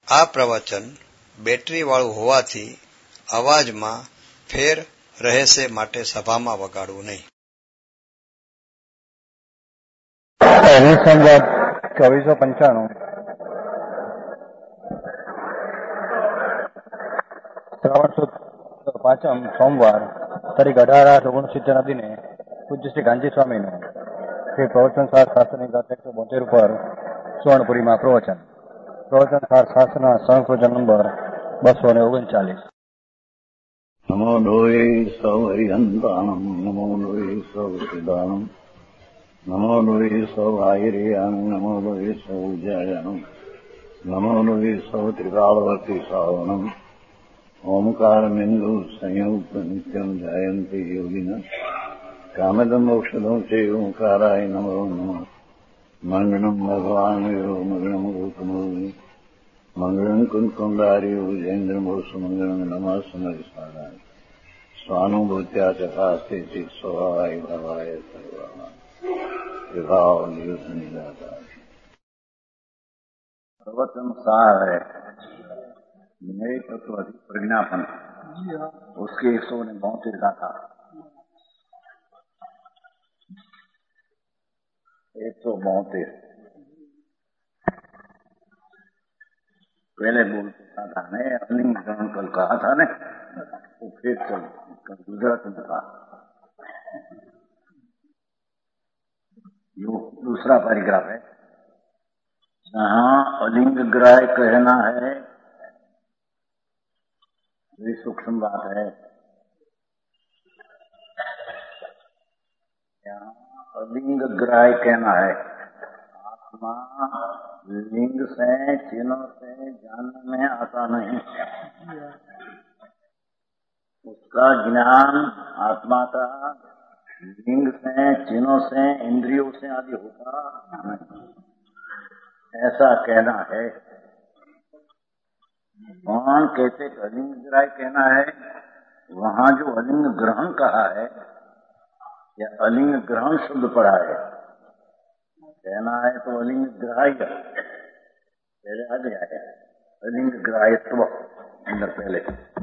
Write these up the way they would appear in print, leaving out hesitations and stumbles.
આ પ્રવચન બેટરીવાળું હોવાથી અવાજમાં ફેર રહેશે માટે સભામાં વગાડવું નહીં. પહેલી સંવત 2495 શ્રાવણ સુદ 5 સોમવાર તારીખ 18/8/69 દિને પૂજ્ય શ્રી ગાંધી સ્વામીનું શ્રી પ્રવચન સાર શાસ્ત્રની ગાત 172 ઉપર સુવર્ણપુરીમાં પ્રવચન સાર શાસ્ત્રના સંપ્રવચન નંબર 239. નમો લોહે સૌ હરિહંતાણમ નમો લોહે સૌ સિદ્ધાણમ નમો લોહે સૌ આયર્યાન નમો લોહે સૌ જયાનમ નમો લોહે સૌ ત્રિકાળવર્તી શ્રાવણમ ઓમકારમિંદુ સંયુક્ત નિત્યમ જાયંતિ યોગિન કામદમ ઔષધમ છે ઓંકારાય નમો નમઃ. મંગળમ ભગવાન વીરો મંગળમ ગૌતમોની મંગળમ કુંકુંડાર્યો જૈન્દ્રમોષ મંગળમ નમઃ સમરિસ્વારાય સ્વાનુભૂત્યા ચકાસ્તે ચિત સ્વભાવાય ભાવાય સર્વાય વિભાવ નિયુત નિરાકાર. प्रवचन सार है नए तत्व अधिक प्रज्ञापन, उसके 172 का था. 172 पहले बोलता था ने अलिंग ग्रहण कल कहा था ने, वो फिर चल गुजरात में था. यो दूसरा पैराग्राफ है जहाँ अलिंग ग्राह्य कहना है, ये सूक्ष्म बात है. यहाँ अलिंग ग्राह्य कहना है, आत्मा लिंग से चिन्हों से जानने में आता नहीं. उसका ज्ञान आत्मा का लिंग से चिन्हों से इंद्रियों से आदि होता नहीं, ऐसा कहना है. कौन कहते अलिंग ग्राह्य कहना है? वहाँ जो अलिंग ग्रहण कहा है या अलिंग ग्रहण शुद्ध पढ़ा है, कहना है तो अलिंग ग्राह्य पहले आ गया है. अलिंग ग्राह्यत्व अंदर पहले.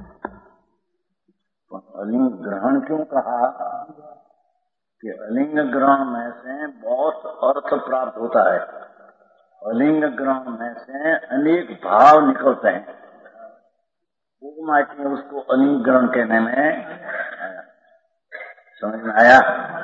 अलिंग ग्रहण क्यों कहा? कि अलिंग ग्रहण में से बहुत अर्थ प्राप्त होता है. अलिंग ग्रहण में से अनेक भाव निकलते हैं. वो मायके उसको अलिंग ग्रहण कहने में समझ में आया.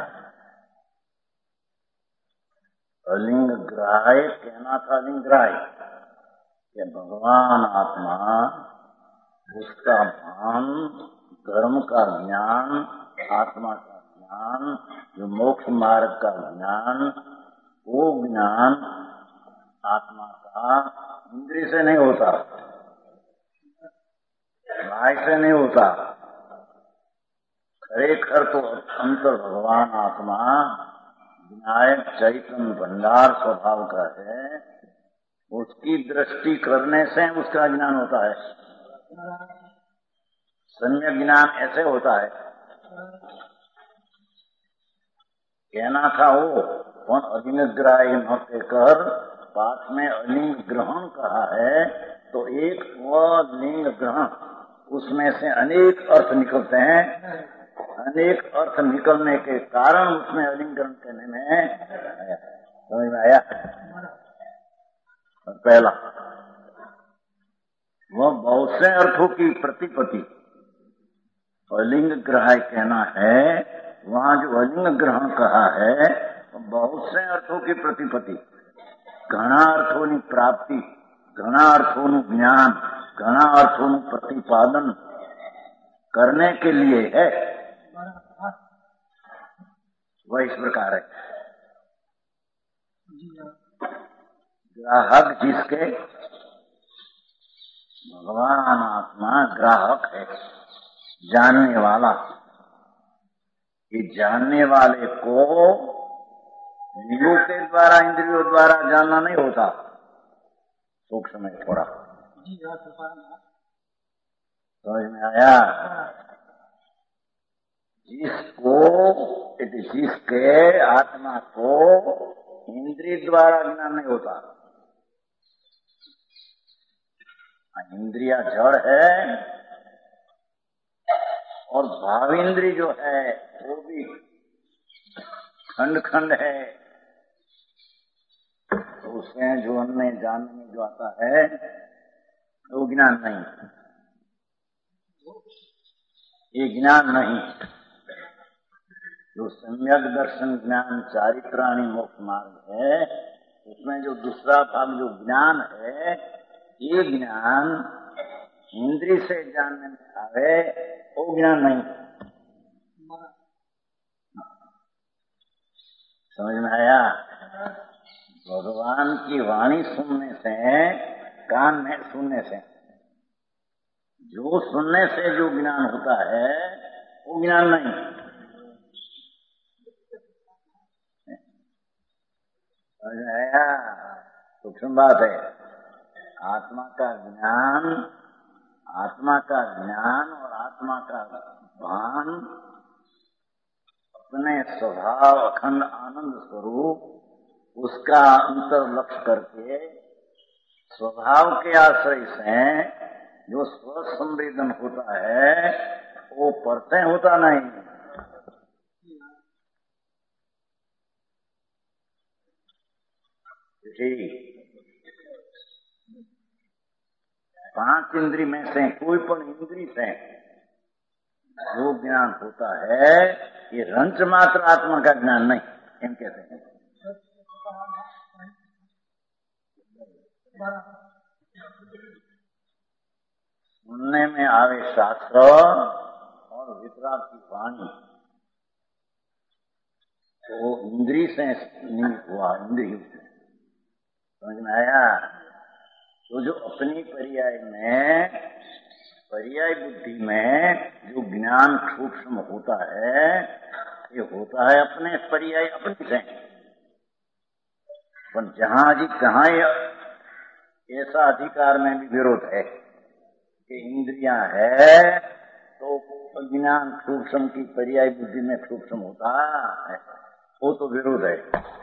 अलिंग ग्राह्य कहना था. अलिंग ग्राह्य कि भगवान आत्मा, उसका भान, धर्म का ज्ञान, आत्मा का ज्ञान, जो मोक्ष मार्ग का ज्ञान, वो ज्ञान आत्मा का इंद्रिय से नहीं होता, बाह्य से नहीं होता. खरेखर तो अंतर भगवान आत्मा विनायक चैतन्य भंडार स्वभाव का है. उसकी दृष्टि करने से उसका ज्ञान होता है. सम्यक ज्ञान ऐसे होता है. कहना था वो कौन अलिंग ग्राह्य न कहकर पाठ में अलिंग ग्रहण कहा है, तो एक वह लिंग ग्रहण, उसमें से अनेक अर्थ निकलते हैं. अनेक अर्थ निकलने के कारण उसमें अलिंग ग्रहण कहने में आया. समझ में आया. पहला वह बहुत से अर्थों की प्रतिपत्ति अलिंग ग्राह्य कहना है. वहाँ जो अलिंग ग्रहण कहा है, बहुत से अर्थों की प्रतिपत्ति, घना अर्थों प्राप्ति, घना अर्थों ज्ञान, घना अर्थों प्रतिपादन करने के लिए है. वह इस प्रकार है. ग्राहक जिसके, भगवान आत्मा ग्राहक है, जानने वाला. ये जानने वाले को लिंगों के द्वारा, इंद्रियों द्वारा जानना नहीं होता. सूक्ष्म है थोड़ा. समझ में आया. जिसके आत्मा को इंद्रिय द्वारा ज्ञान नहीं होता, इंद्रिया जड़ है और भाव इंद्री जो है वो भी खंड खंड है। तो उसमें जो अन्य जानने में जो आता है वो ज्ञान नहीं, ये ज्ञान नहीं। जो सम्यक दर्शन ज्ञान चारित्राणी मोक्ष मार्ग है, उसमें जो दूसरा भाग जो ज्ञान है, ये ज्ञान इंद्री से जानने में आवे, वो ज्ञान नहीं। समझ में आया? भगवान की वाणी सुनने से, कान में सुनने से, जो सुनने से जो ज्ञान होता है वो ज्ञान नहीं। समझ में आया? सूक्ष्म बात है। आत्मा का ज्ञान और आत्मा का भान अपने स्वभाव अखंड आनंद स्वरूप उसका अंतर लक्ष्य करके स्वभाव के आश्रय से जो स्व संवेदन होता है वो परते होता नहीं। पांच इंद्री में से कोई पण इंद्री से जो ज्ञान होता है ये रंच मात्र आत्मा का ज्ञान नहीं, एम कहते हैं। सुनने में आवे शास्त्र और वितराग की वाणी, तो इंद्री से निमित्त हुआ, इंद्री। समझ में आया? तो जो अपनी पर्याय बुद्धि में जो ज्ञान सूक्ष्म होता है, ये होता है अपने पर्याय अपनी से। पर जहां जी कहाँ ऐसा अधिकार में भी विरोध है कि इंद्रियां है तो ज्ञान सूक्ष्म की पर्याय बुद्धि में सूक्ष्म होता है, वो तो विरोध है।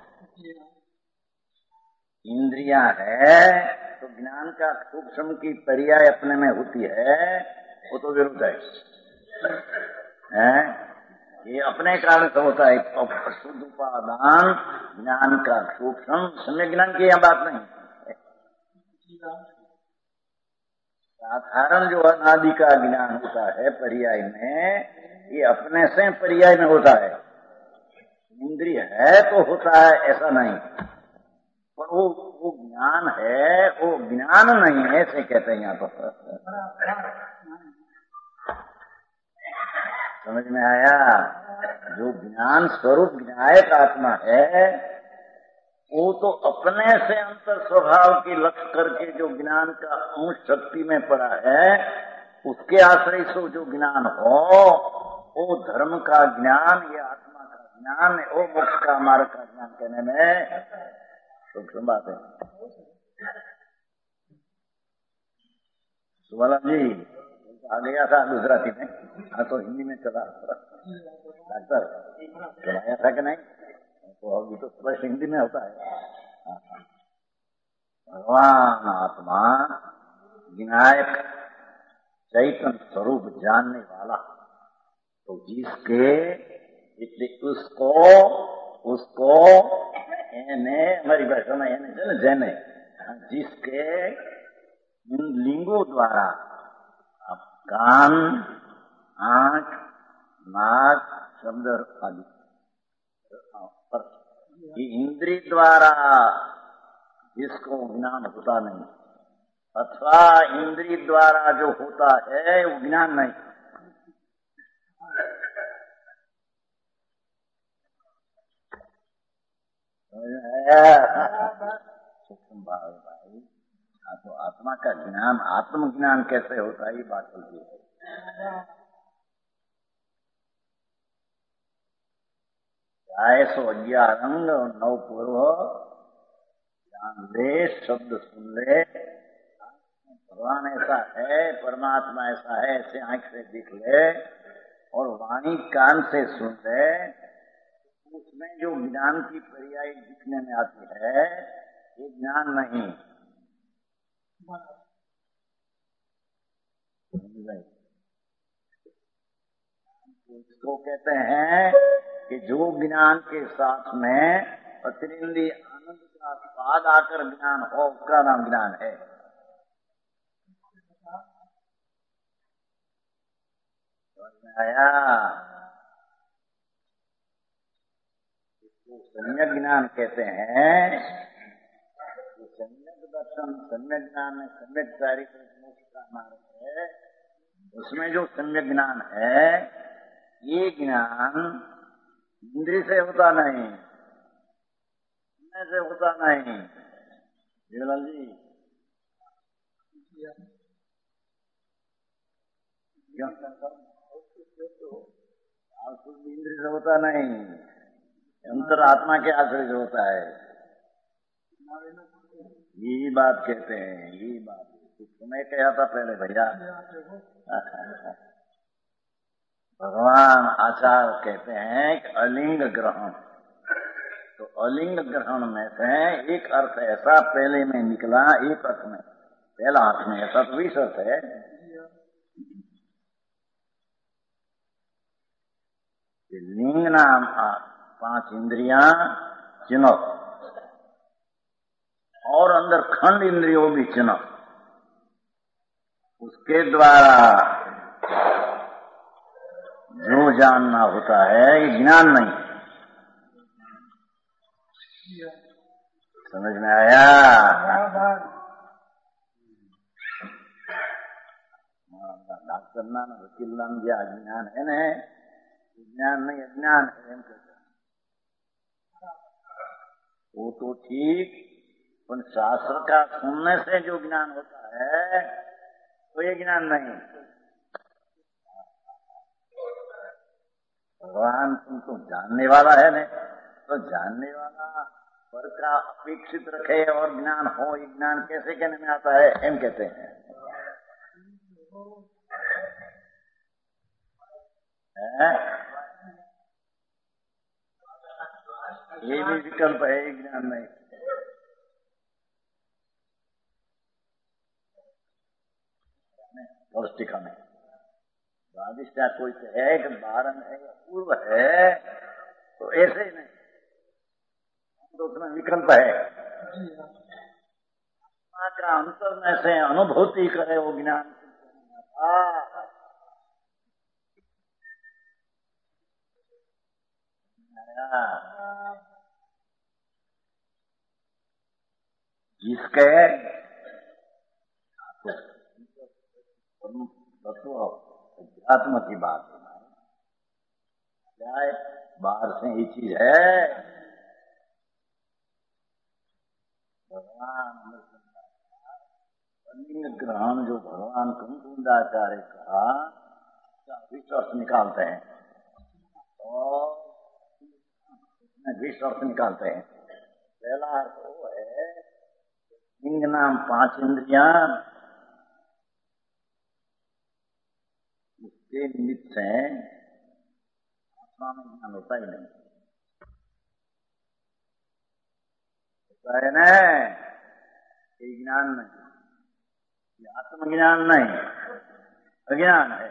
इंद्रियां है तो ज्ञान का सूक्ष्म की पर्याय अपने में होती है, वो तो विरुद्ध है? ये अपने कारण से होता है। शुद्ध उपादान ज्ञान का सूक्ष्म, सम्यक ज्ञान की यह बात नहीं। साधारण जो अनादि का ज्ञान होता है पर्याय में, ये अपने से पर्याय में होता है। इंद्रिय है तो होता है ऐसा नहीं, पर वो ज्ञान है, वो ज्ञान नहीं है, ऐसे कहते हैं यहाँ पर। समझ में आया? जो ज्ञान स्वरूप ज्ञायक आत्मा है वो तो अपने से अंतर स्वभाव की लक्ष्य करके जो ज्ञान का अंश शक्ति में पड़ा है, उसके आश्रय से जो ज्ञान हो, वो धर्म का ज्ञान, ये आत्मा का ज्ञान, वो मोक्ष का मार्ग का ज्ञान कहने में सूक्ष्म बात है। सुवाला जी आ गया था गुजराती में, हाँ तो हिंदी में चला। डॉक्टर चलाया था कि नहीं? तो अभी तो स्पष्ट हिंदी में होता है। भगवान आत्मा विनायक चैतन्य स्वरूप जानने वाला, तो जिसके उसको हमारी भाषा में जैने जिसके इन लिंगों द्वारा कान, आंख, नाक, शब्द आदि ये इंद्रिय द्वारा जिसको ज्ञान होता नहीं, अथवा इंद्रिय द्वारा जो होता है वो ज्ञान नहीं। सूक्ष्म भाव भाई, तो आत्मा का ज्ञान, आत्मज्ञान कैसे होता है ये बात होती है। गाय सो 11 अंग और 9 पूर्व जान ले, शब्द सुन ले, भगवान ऐसा है, परमात्मा ऐसा है, ऐसे आंख से दिख ले और वाणी कान से सुन ले, उसमें जो ज्ञान की पर्याय दिखने में आती है ये ज्ञान नहीं। इसको कहते हैं कि जो ज्ञान के साथ में अतिरिंद्रिय आनंद का स्वाद आकर ज्ञान हो, उसका नाम ज्ञान है। आया, इसको सम्यक ज्ञान कहते हैं। सम्यक दर्शन, सम्यक ज्ञान है, सम्यक चारित्र मोक्ष का मार्ग है। उसमें जो सम्यक ज्ञान है, ये ज्ञान इंद्रिय से होता नहीं, से होता नहीं। देवलाल जी, इंद्रिय से होता नहीं, अंतरात्मा के आश्रय से होता है। यही बात कहते हैं, यही बात तुम्हें कहा था पहले भैया। भगवान आचार्य कहते हैं कि अलिंग ग्रहण, तो अलिंग ग्रहण में से एक अर्थ ऐसा पहले में निकला, एक अर्थ में, पहला अर्थ में ऐसा तो 20 अर्थ है। लिंग नाम 5 इंद्रियां चिन्ह, और अंदर खंड इंद्रियों भी चिन्ह, उसके द्वारा जो जानना होता है, ये ज्ञान नहीं। समझ में आया? डॉक्टर ना वकील नाम जो अज्ञान है न, ज्ञान नहीं अज्ञान है, वो तो ठीक, पर शास्त्र का सुनने से जो ज्ञान होता है तो ये ज्ञान नहीं। भगवान तुम तो जानने वाला है न, तो जानने वाला पर का अपेक्षित रखे और ज्ञान हो, ये ज्ञान कैसे कहने में आता है, एम कहते हैं। ये भी विकल्प है, ज्ञान नहीं। पौष्टिका में स्वादिष्ट कोई है कि बारन है या पूर्व है, तो ऐसे ही नहीं, तो उसमें विकल्प है। आत्मा का अंतर में से अनुभूति करे वो ज्ञान। जिसके अध्यात्म की बात है, बाहर से ही चीज है। भगवान अलिंग ग्रहण जो भगवान कुंदाचार्य का विश्वास निकालते हैं, और विश्वास निकालते हैं। पहला वो है लिंग नाम 5 इंद्रियां, उसके निमित्त से आत्मा में ज्ञान होता ही नहीं, होता है न, ये ज्ञान नहीं, ये आत्मज्ञान नहीं, अज्ञान है।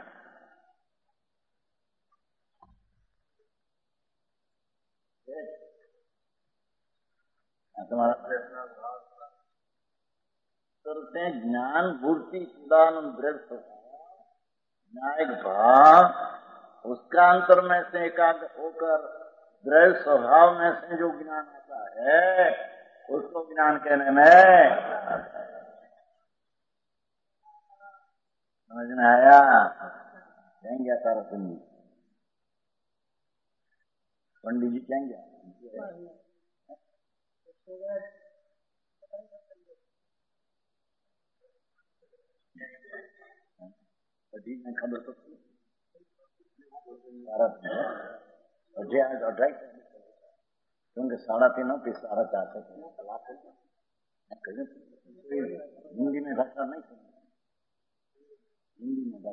तुम्हारा प्रश्न करते ज्ञान मूर्ति चिदानंद दृढ़ न्यायिक भाव, उसका अंतर में से एकाग्र होकर दृढ़ स्वभाव में से जो ज्ञान आता है, उसको ज्ञान कहने में समझ में आया? कहेंगे तारा सिंह जी, पंडित जी कहेंगे ठीक है, खबर तो क्योंकि 3:30 पे 4:30 हिंदी में भाषा नहीं सुनी, हिंदी में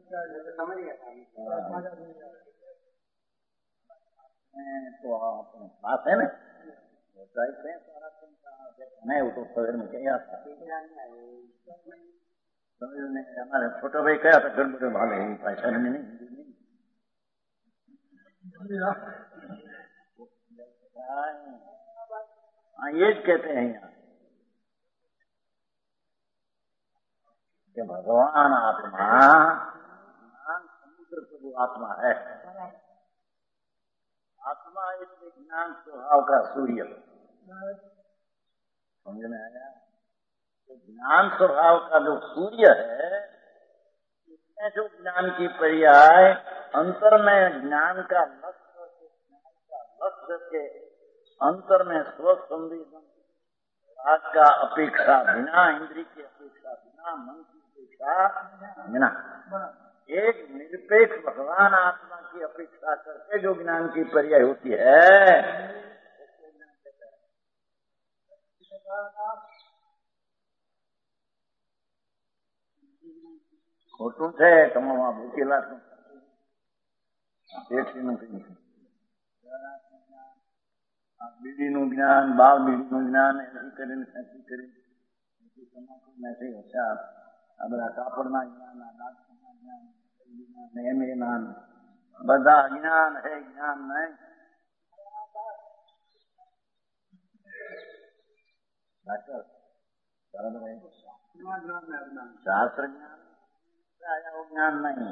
तो अपने पास है ना, नहीं वो तो सवेर में क्या था, समझ में हमारे छोटा भाई कहा था गड़बड़े भाले पैसा नहीं हाँ ये कहते हैं यहाँ कि भगवान आत्मा ज्ञान समुद्र प्रभु आत्मा है। आत्मा इसमें ज्ञान स्वभाव का सूर्य समझ में आया। तो ज्ञान स्वभाव का जो सूर्य है इसमें जो ज्ञान की पर्याय अंतर में ज्ञान का लक्ष्य के अंतर में स्वसंवेदन राग का अपेक्षा बिना, इंद्रिय की अपेक्षा बिना, मन की अपेक्षा बिना एक निरपेक्ष भगवान आत्मा की अपेक्षा करके जो ज्ञान की पर्याय होती है खोटू है તમામાં ભૂકેલા છું પેટનું કઈ બીડીનું જ્ઞાન બાળ બીડીનું જ્ઞાન એથી કરીને સાચી કરીને તમાકુ નથી ઓછા આ બધા કાપડના જ્ઞાન દાંતના જ્ઞાન એમએના બધા જ્ઞાન है જ્ઞાન नहीं डॉक्टर बराबर है शास्त्र ज्ञान आया वो ज्ञान नहीं।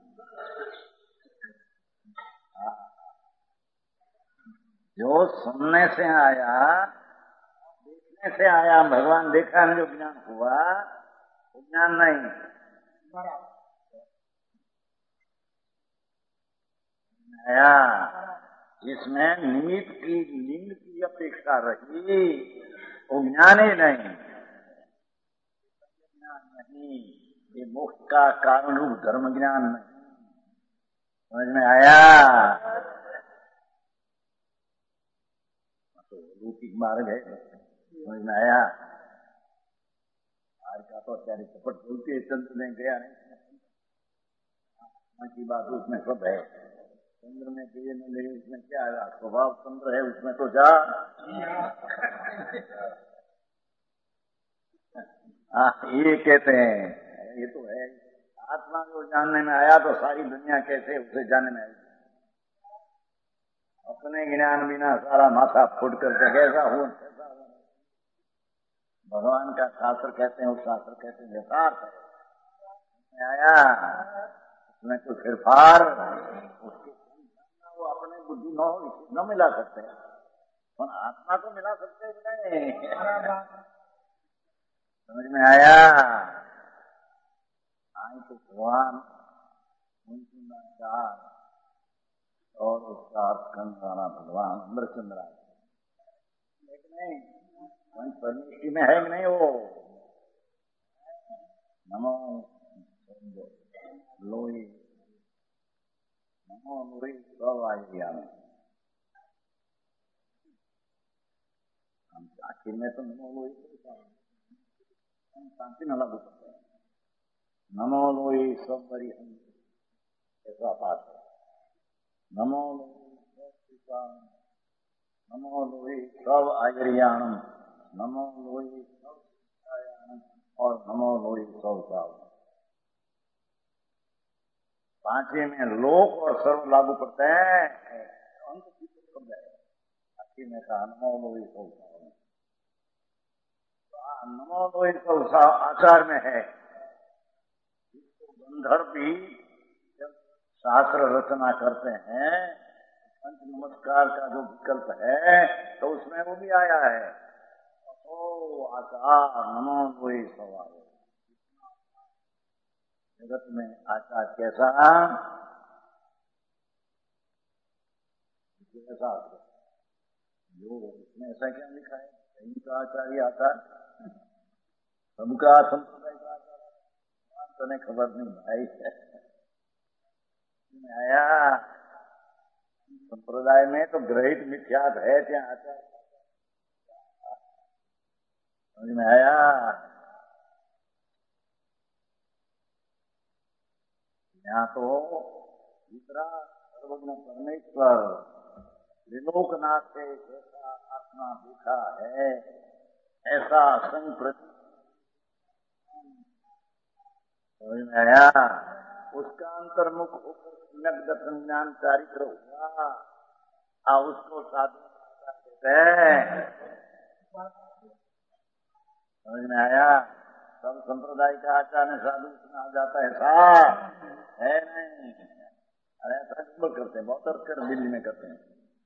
जो सुनने से आया देखने से आया भगवान देखा जो ज्ञान हुआ वो ज्ञान नहीं आया। इसमें निमित्त की लिंग की अपेक्षा रही वो ज्ञान ही नहीं। ज्ञान नहीं ये मोक्ष का कारण रूप धर्म ज्ञान नहीं। समझ में आया। तो लौकिक मार्ग है समझ में आया। आज का तो अत्यारे कपट बोलती है चंद्र में गया नहीं की बात उसमें सब है। चंद्र में गए न लगे उसमें क्या है स्वभाव चंद्र है उसमें तो जा ये कहते हैं ये तो है। आत्मा को जानने में आया तो सारी दुनिया कैसे उसे जानने में आई। अपने ज्ञान बिना सारा माथा फूट करके कैसा हो भगवान का शास्त्र कहते हैं उस शास्त्र कहते हैं यथार्थ है आया उसमें कोई फिरफार उसके वो अपने बुद्धि न मिला सकते हैं और आत्मा को मिला सकते हैं नहीं। समझ में आया। आई तो भगवान और उसका अर्थ करने वाला भगवान अमरचंद्र नहीं परमेश्वरी में है कि नहीं वो नमो लोई नमो लोई सब आइडिया में हम आखिर में तो नमो लोई शांति न लागू करते हैं। नमो लोई सब बड़ी ऐसा बात है। नमो लोई नमो लोई सब आयरियाणम नमो लोई सब और नमो लोई सब साव। पांचवें में लोक और सर्व लागू पड़ते हैं। अंत शब्द है आखिर में कहा नमो लोई सब साव। नमो लोई सब साव आचार में है। गंधर्व भी जब शास्त्र रचना करते हैं पंच नमस्कार का जो विकल्प है तो उसमें वो भी आया है ओ आचार नमो लोई सवाल। जगत में आचार कैसा जो उसमें ऐसा क्या लिखा है कहीं का आचार्य आचार सबका संप्रदाय का आचार तो नहीं खबर नहीं भाई आया। संप्रदाय में तो ग्रहित मिथ्यात है क्या आचार समझ में आया। यहाँ तो दूसरा सर्वज्ञ परमेश्वर त्रिलोकनाथ से जैसा आत्मा देखा है ऐसा संग प्रति समझ में आया? उसका अंतर्मुख होकर सम्यक दर्शन ज्ञान चारित्र हुआ और उसको साधु कहते हैं। समझ में आया? सब संप्रदाय का आचार्य साधु सुना जाता है, ऐसा है नहीं। अरे ऐसा नहीं करते हैं, बहुत अर्थ कर दिल्ली में करते हैं,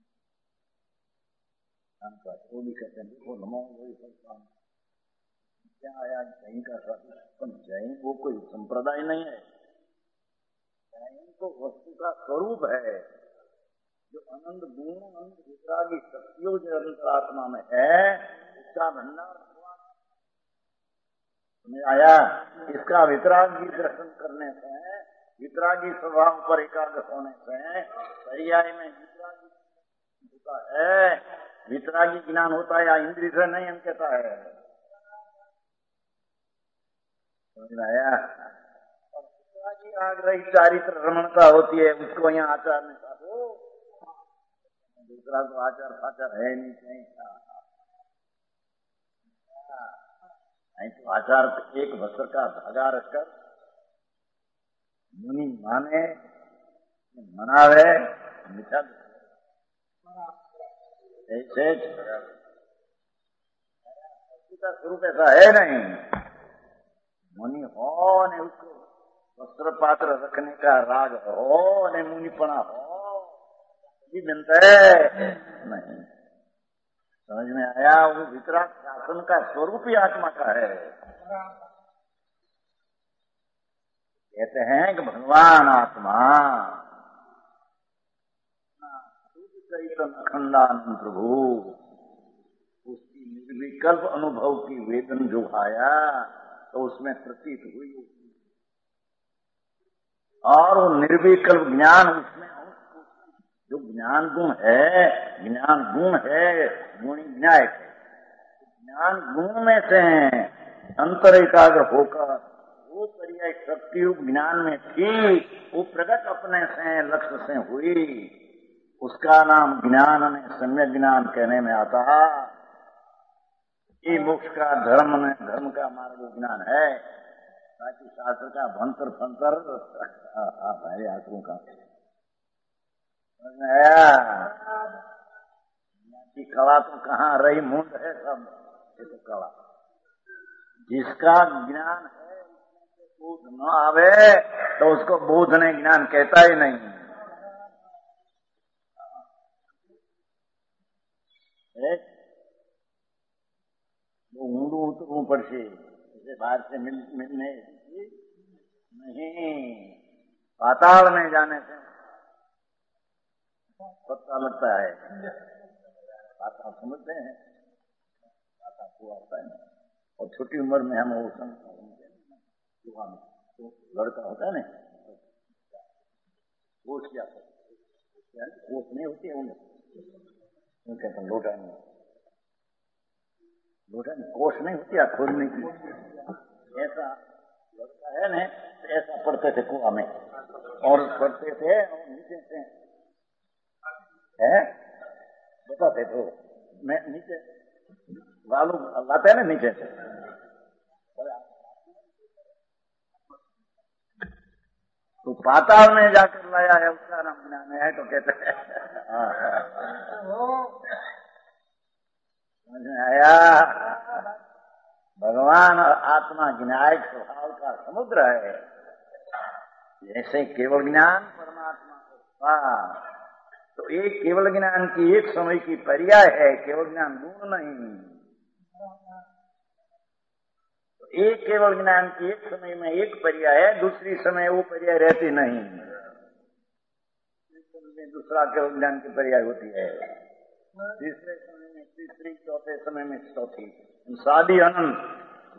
वो भी कहते हैं देखो नमो वही सब क्या आया जैन का साधु। जैन वो कोई संप्रदाय नहीं है, जैन तो वस्तु का स्वरूप है जो अनंत गुण अनंत वितरागी शक्तियों जो अंतरात्मा में है, उसका भंडार समझ आया? इसका वितरागी दर्शन करने से, वितरागी स्वभाव पर एकाग्र होने से पर्याय में वितरागी होता है। वितरागी ज्ञान होता है या इंद्रिय से नहीं, हम कहता है। समझ आया? और वितरागी आग्रही चारित्र रमणता होती है, उसको यहाँ आचार में साधो, दूसरा तो आचार फाचार है नहीं कहीं। नहीं तो आचार एक वस्त्र का धागा रखकर मुनि माने मनावे मिठा ऐसे का स्वरूप ऐसा है नहीं। मुनि हो ने उसको वस्त्र पात्र रखने का राग हो ने मुनिपना हो भी मिलता है नहीं। समझ में आया? वो वितराग शासन का स्वरूप ही आत्मा का है। कहते हैं कि भगवान आत्मा चैतन्य अखंडानंद प्रभु, उसकी निर्विकल्प अनुभव की वेदन जो आया तो उसमें प्रतीत हुई, और वो निर्विकल्प ज्ञान उसमें जो ज्ञान गुण है, ज्ञान गुण है, गुणी न्याय है। ज्ञान गुण में से अंतर एकाग्र होकर वो पर्याय शक्ति रूप ज्ञान में थी, वो प्रगट अपने से लक्ष्य से हुई, उसका नाम ज्ञान ने सम्यक ज्ञान कहने में आता। ये मोक्ष का धर्म का मार्ग ज्ञान है, ताकि शास्त्र का भंतर फंतर हमारे आंखों का की कला तो कहाँ रही, मुंड है सब, ये तो कला। जिसका ज्ञान है बोध न आवे तो उसको बोध ने ज्ञान कहता ही नहीं। वो ऊंडू उतरू पड़े इसे बाहर से मिलने नहीं, पाताल में जाने से पता लगता है। पाताल समझते हैं, पाताल कुआ होता है ना, और छोटी उम्र में हम वो कुआ में तो लड़का होता है ना, वो क्या कोस नहीं होती है उन्हें कहते हैं लोटा नहीं, लोटा नहीं कोस नहीं होती है खोलने की, ऐसा लड़का है ना, ऐसा पढ़ते थे कुआ में और पढ़ते थे और नीचे से है बताते तो मैं नीचे बालू लाते हैं ना नीचे से, तो पाताल में जाकर लाया है, उसका नाम ज्ञान है तो कहते हैं। समझ में आया? भगवान और आत्मा ज्ञायक स्वभाव का समुद्र है। जैसे केवल ज्ञान परमात्मा को, तो एक केवल ज्ञान की एक समय की पर्याय है, केवल ज्ञान गुण नहीं। तो एक केवल ज्ञान की एक समय में एक पर्याय है, दूसरी समय वो पर्याय रहती नहीं, दूसरा केवल ज्ञान की पर्याय होती है, तीसरे समय में तीसरी, चौथे समय में चौथी, शादी अनंत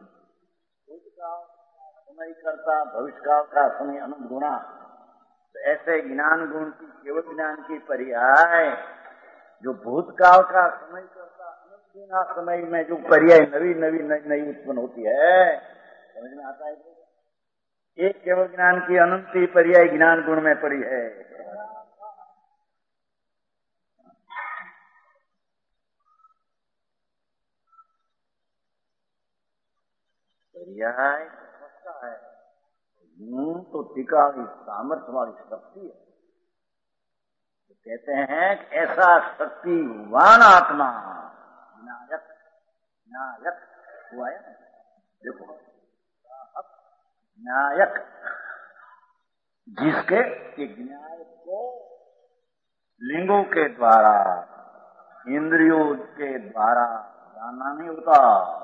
समय करता भविष्यकाल का समय अनंत गुणा। तो ऐसे ज्ञान गुण की केवल ज्ञान की पर्याय जो भूतकाल का समय करता अनंत गुणा समय में जो पर्याय नवी नवी नई नई उत्पन्न होती है, समझ में आता है? एक केवल ज्ञान की अनंत पर्याय ज्ञान गुण में पड़ी है। पर्याय है, तो टीका सामर्थ्य वाली शक्ति है। तो कहते हैं कि ऐसा शक्तिवान आत्मा विनायक न्यायक हुआ है। देखो न्यायक, जिसके न्याय को लिंगों के द्वारा इंद्रियों के द्वारा जानना नहीं होता।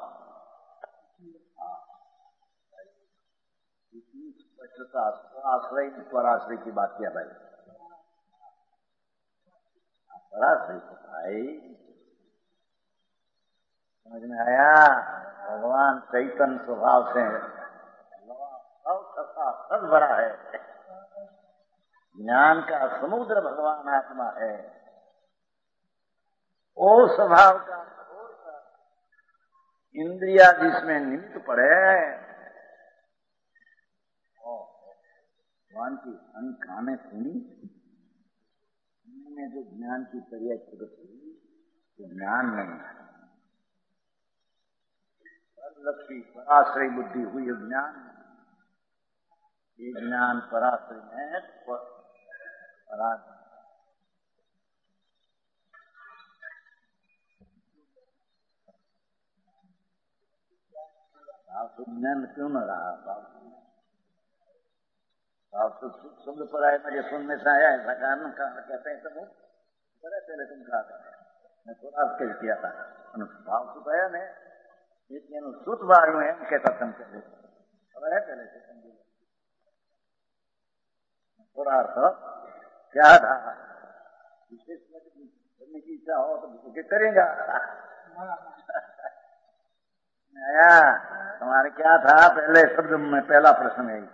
इतनी स्पष्टता आश्रय पराश्रय की बात किया भाई। पराश्रय तो भाई समझ में आया। भगवान चैतन्य स्वभाव से सब भरा है। ज्ञान का समुद्र भगवान आत्मा है। ओ स्वभाव का इंद्रिया जिसमें निमित्त पड़े, भगवान की काने सुनी में जो ज्ञान की क्रिया प्रकट हुई तो ज्ञान नहीं है। लक्ष्मी पराश्रय बुद्धि हुई ज्ञान। ये ज्ञान पराश्रय में ज्ञान क्यों न रहा? शब्द पर आए मुझे सुनने से आया ऐसा कारण कहते हैं सब पहले तुम कहा था, मैं थोड़ा अर्थ किया था भाव सुख आया नहीं, लेकिन सुत बार में कहता तुम पहले पहले से समझे थोड़ा अर्थ क्या था। विशेष करने की इच्छा हो तो करेगा। आया तुम्हारे क्या था पहले शब्द में पहला प्रश्न है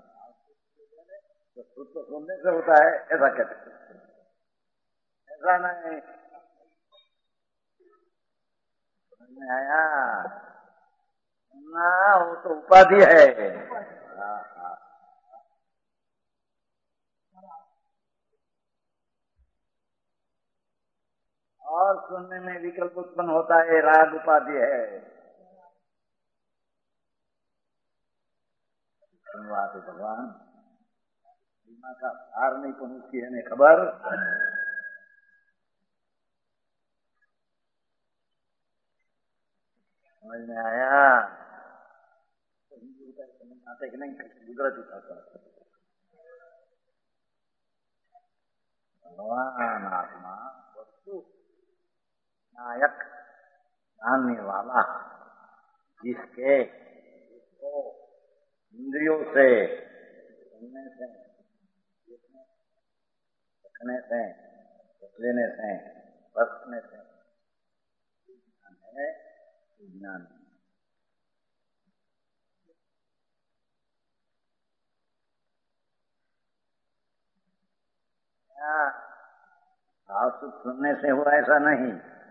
तो सुनने से होता है ऐसा कहते, ऐसा नहीं आया ना, वो तो उपाधि है। और सुनने में विकल्प उत्पन्न होता है, राग उपाधि है। भगवान सीमा का भार नहीं पहुंचती है खबर। समझ में आया? हिंदी का समझ आते कि नहीं, गुजराती भाषा। भगवान आत्मा वस्तु नायक जानने वाला, जिसके इंद्रियों से सुनने से देखने से लेने से बसने से है विज्ञान। भाव सुख सुनने से हुआ ऐसा नहीं।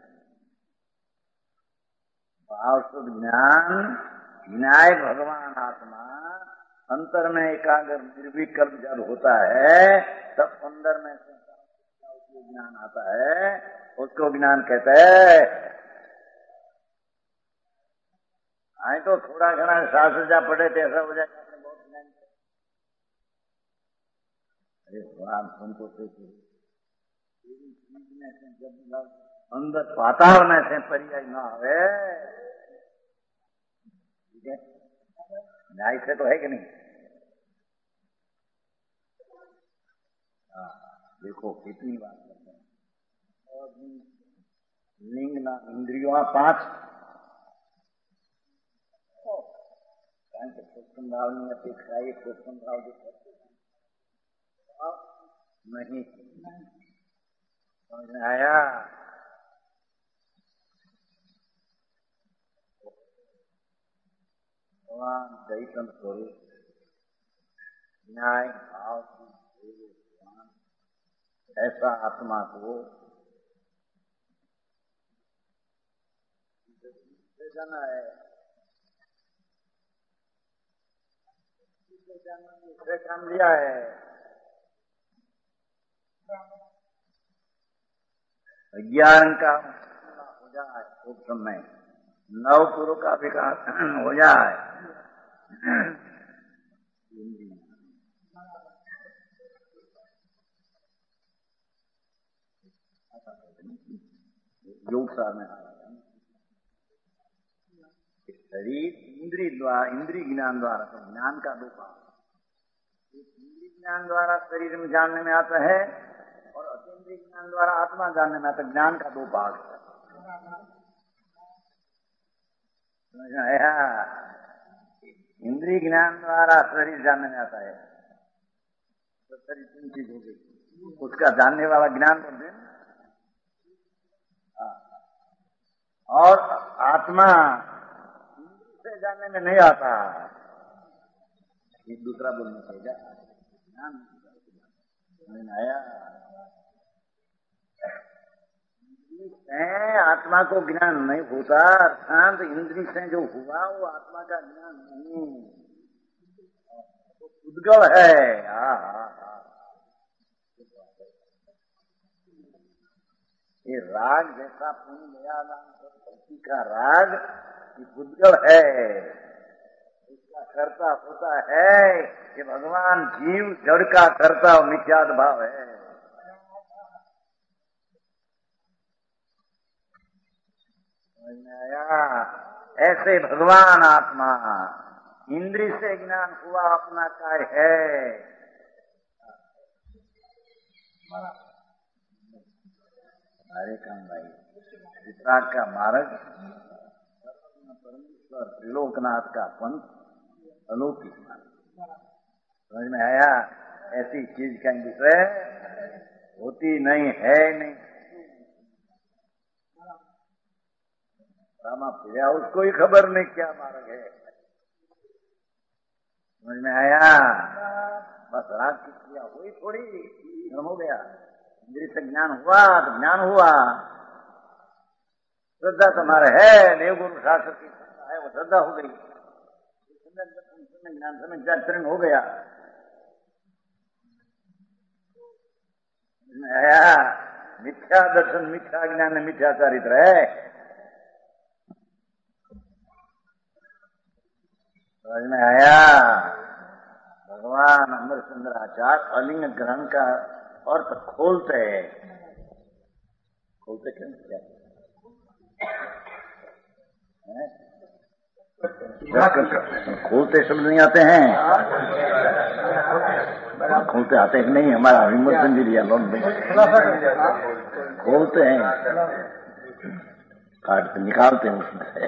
भाव सुख ज्ञान विनायक भगवान आत्मा अंतर में एकाग्र निर्विकल्प जब होता है तब अंदर में ज्ञान आता है, उसको ज्ञान कहते हैं। आए तो थोड़ा घना शास्त्र जा पढ़े थे ऐसा हो जाएगा आपने बहुत ज्ञान। अरे भगवान सुनको से अंदर वातावरण से पर्याय न आवे, न्याय से तो है कि नहीं? देखो कितनी बात करते हैं। लिंग ना इंद्रियों 5 पुष्पन भाव नहीं अपेक्षा, ये पुष्पन भाव जो नहीं समझ में आया? भगवान चैतन्य स्वरूप न्याय भाव ऐसा आत्मा को जाना है। काम लिया है ज्ञान का हो जाए उस समय, नव पुरुष का विकास हो जाए। योग सार में शरीर इंद्रिय ज्ञान द्वारा, तो ज्ञान का दो भाग, इंद्रिय ज्ञान द्वारा शरीर में जानने में आता है और अतीन्द्रिय ज्ञान द्वारा आत्मा जानने में आता है। ज्ञान का दो भाग है। समझ आया? इंद्रिय ज्ञान द्वारा शरीर जानने में आता है, तो शरीर तीन चीज हो गई, उसका जानने वाला ज्ञान बोलते हैं, और आत्मा से जानने में नहीं आता, एक दूसरा बोलना पड़ेगा। ज्ञान आया, आत्मा को ज्ञान नहीं होता, अर्थात इंद्रिय से जो हुआ वो आत्मा का ज्ञान नहीं, तो उद्गल है। ये राग जैसा पुण्य दया भक्ति का राग उद्गल है, उसका कर्ता होता है कि भगवान जीव जड़ का कर्ता और मिथ्याद भाव है। ऐसे भगवान आत्मा इंद्रिय से ज्ञान हुआ अपना काय है। हरे काम भाई वितराग का मार्ग, परमेश्वर त्रिलोकनाथ का पंथ अलौकिक मार्ग। समझ में आया? ऐसी चीज का विषय होती नहीं है, नहीं रामा फिर उसको ही खबर नहीं क्या मार्ग है। समझ में आया? बस राग की क्रिया हुई, थोड़ी धर्म हो गया, इंद्रिय से ज्ञान हुआ तो ज्ञान हुआ। श्रद्धा तुम्हारे है, देव गुरु शास्त्र की श्रद्धा है, वो श्रद्धा हो गई, ज्ञान समय चरण हो गया। आया? मिथ्या दर्शन, मिथ्या ज्ञान, मिथ्या चरित्र है। समझ में आया? भगवान अमरचंद्र आचार्य अलिंग ग्रहण का अर्थ खोलते हैं। खोलते क्यों? क्या खोलते शब्द नहीं आते हैं? खोलते आते हैं कि नहीं? हमारा विमोचन जी लिया लोन खोलते हैं, काटते निकालते हैं उसमें से।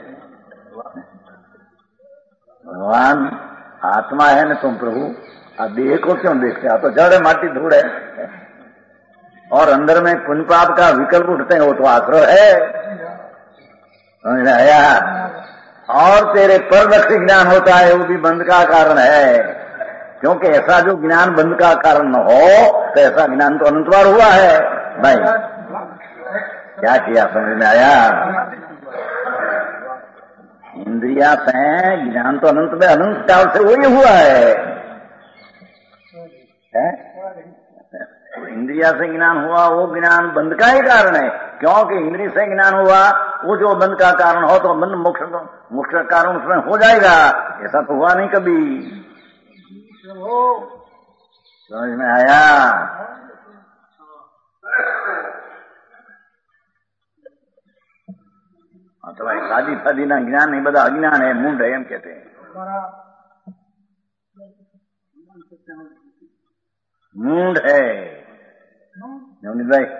भगवान आत्मा है न तुम प्रभु, आप देह को क्यों देखते? आप तो जड़ माटी धूड़ है, और अंदर में पुण्य पाप का विकल्प उठते हैं, वो तो आश्रय है। समझ आया? और तेरे परलक्ष्य ज्ञान होता है, वो भी बंध का कारण है, क्योंकि ऐसा जो ज्ञान बंध का कारण न हो तो ऐसा ज्ञान तो अनंत बार हुआ है भाई। क्या किया? समझ में आया? इंद्रिया से ज्ञान तो अनंत में, अनंत काल से वही हुआ है? इंद्रिया से ज्ञान हुआ, वो ज्ञान बंध का ही कारण है, क्योंकि इंद्रिय से ज्ञान हुआ वो जो बंध का कारण हो तो बंध मोक्ष का कारण उसमें हो जाएगा। ऐसा तो हुआ नहीं कभी। समझ में आया? तो भाई शादी फादी ना ज्ञान नहीं, बता अज्ञान है, मूंड है, हम कहते हैं मूंड है भाई।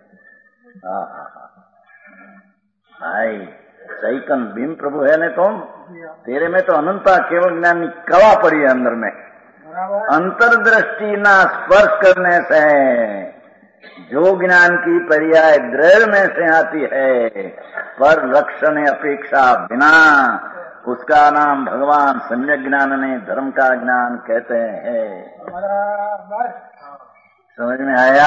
भाई सही कन भीम प्रभु है ने तुम, तेरे में तो अनंता केवल ज्ञान कवा पड़ी है अंदर में। अंतर्दृष्टि ना स्पर्श करने से जो ज्ञान की पर्याय द्रव्य में से आती है, पर लक्षण अपेक्षा बिना, उसका नाम भगवान सम्यक ज्ञान ने धर्म का ज्ञान कहते हैं। समझ में आया?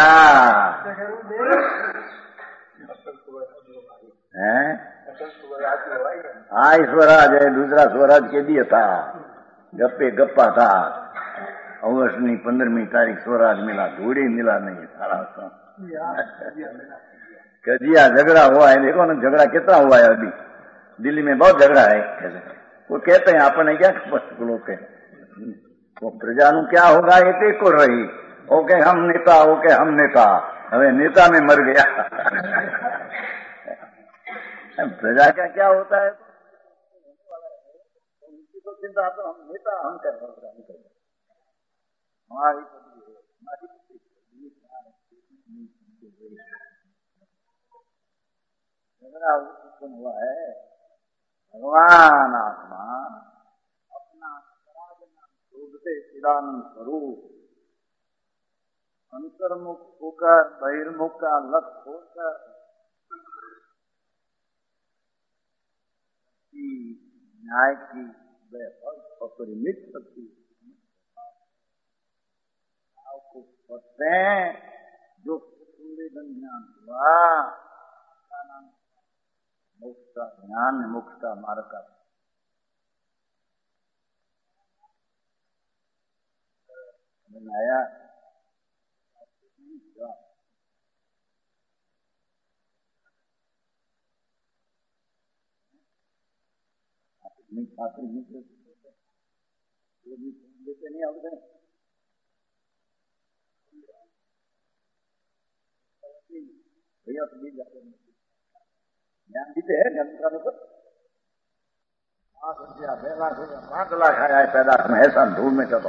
हाँ, स्वराज है, दूसरा स्वराज के दिए था, गप्पे गप्पा था। अगस्तनी 15वीं तारीख स्वराज मिला, धूड़ी मिला नहीं सारा कजिया झगड़ा हुआ है। देखो ना झगड़ा कितना हुआ है अभी दिल्ली में, बहुत झगड़ा है। वो कहते हैं अपने क्या लोग, वो प्रजा क्या होगा, एक को रही, ओके हम नेता, ओके हम नेता, हमें नेता में मर गया। प्रजा का क्या होता है तो उनकी तो चिंता, तो हम नेता हम कर रहे हैं, हमारी हुआ है। भगवान आत्मा अपना शोधते चिदानंद स्वरूप अंतर्मुख होकर बहिर्मुख का लक्ष्य होकर न्याय की अपरिमित शक्ति को पढ़ते हैं, जो संवेदन ज्ञान हुआ मोक्ष का ज्ञान, मोक्ष का मार्ग का बनाया। छात्र मित्र लेते नहीं आते भैया, तो मिल जाते ज्ञान देते हैं। ज्ञान का 5 रुपया 2 लाख रुपया 5 लाख आया है पैदा में, ऐसा धूल में चलो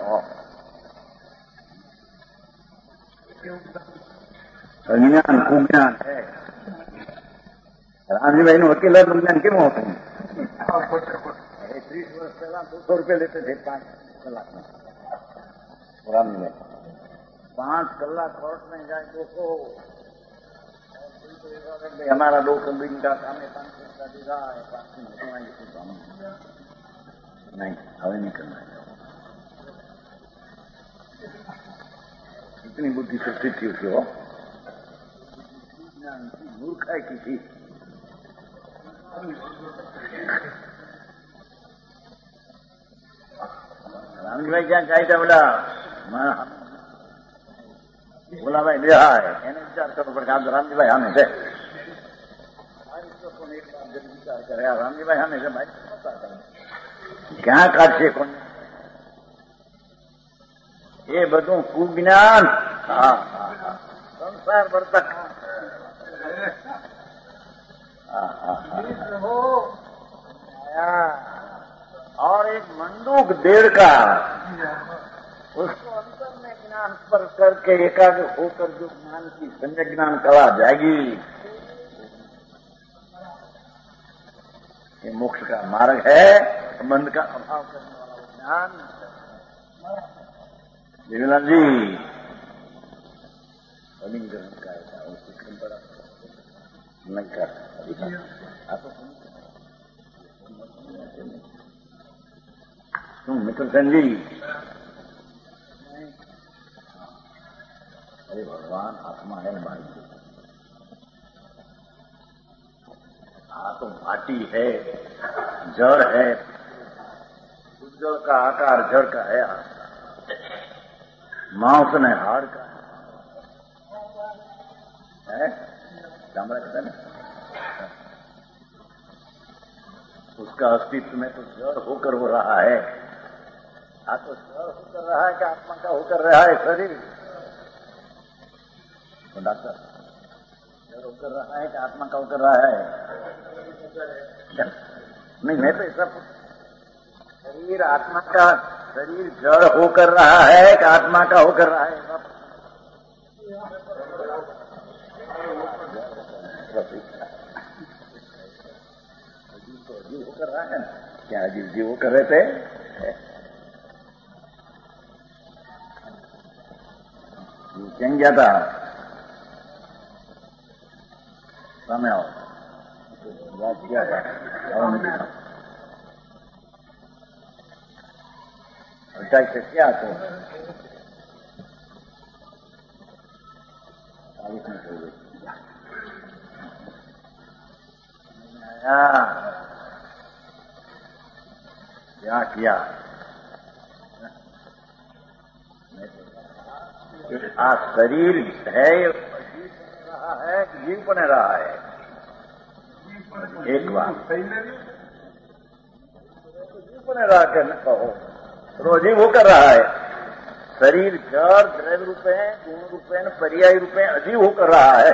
अज्ञान कुज्ञान है। राम जी भाई ने वकील ज्ञान क्यों होते हैं? 30 वर्ष पहला 200 रुपये लेते थे 5 लाख में। राम जी भाई 5 कलाक कोर्ट में जाए 200, हमारा 200 दिन का काम है, 500 का दे रहा है, 500 नहीं, हमें नहीं करना है। इतनी बुद्धि से स्थिति उसकी हो, मूर्ख है किसी। राम जी भाई क्या चाहिए? बोला भाई दे रहा है, એને વિચાર કરો પડે આમ રામજી ભાઈ સામે છે, વિચાર કરે રામજી ભાઈ સામે છે, ભાઈ ક્યાં કાઢશે કોણ? એ બધું કુજ્ઞાન સંસાર વર્તક और एक मंडूक 1.5 का उसको अंतर में ज्ञान स्पर्श करके एकाग्र होकर जो ज्ञान की सम्यक ज्ञान कला जाएगी, ये मोक्ष का मार्ग है। संबंध का अभाव करने वाला ज्ञान। विमला जी अलिंगन का ऐसा उसको बड़ा नहीं कर तुम मित्र जी। अरे भगवान आत्मा है भाई, तो माटी है, जड़ है, जड़ का आकार जड़ का है, मांस ने हाड़ का है, चामड़ा कहते हैं। उसका अस्तित्व में तो जड़ होकर हो रहा है। तो जड़ होकर रहा है कि आत्मा का होकर रहा है शरीर? तो डॉक्टर जड़ होकर रहा है कि आत्मा का होकर रहा है? नहीं, मैं तो ऐसा शरीर आत्मा का, शरीर जड़ होकर रहा है कि आत्मा का होकर रहा है? जीव होकर रहा है ना? क्या जीव होकर रहे थे? क्या गया था समय आओ याद किया था से क्या तो 40 मिनट हो गई। क्या किया? આ શરીર है रहा है, जीव बने रहा है। एक बात जीव बने रहा कर न कहो, रोजी वो कर रहा है। शरीर जड़ द्रव्य रूपे गुण रूपे पर्याय रूपे अजीव होकर रहा है,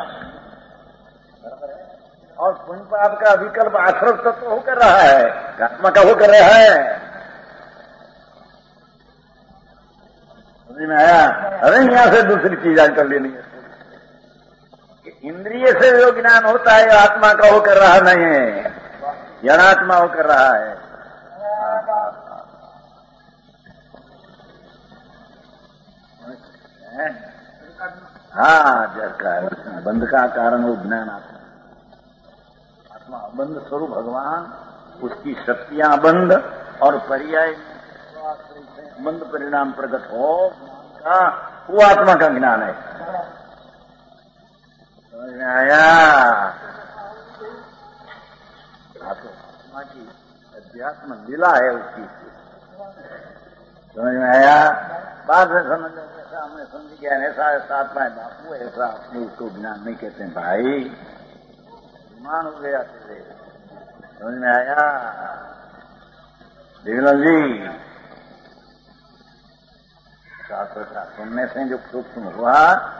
और पुण्य पाप का विकल्प आश्रय तत्व होकर रहा है, आत्मा का होकर रहा है। समझ में आया? अरे यहां से दूसरी चीज आज कर लेनी है कि इंद्रिय से जो ज्ञान होता है आत्मा का होकर रहा नहीं है, अनात्मा होकर रहा है। हाँ, जब बंध का कारण वो ज्ञान आत्मा अबंध स्वरूप भगवान, उसकी शक्तियां अबंध और पर्याय बंध परिणाम प्रकट हो का वो आत्मा का ज्ञान है। समझ में आया? आत्मा की अध्यात्म लीला है उसकी। समझ में आया? बाद में समझ हमने समझ गया ऐसा ऐसा आत्मा है बापू, ऐसा अपने उसको ज्ञान नहीं कहते हैं भाई, ईमान हो गया तेरे। समझ में आया? दिग्विजय जी, शास्त्र का सुनने से जो सूक्ष्म हुआ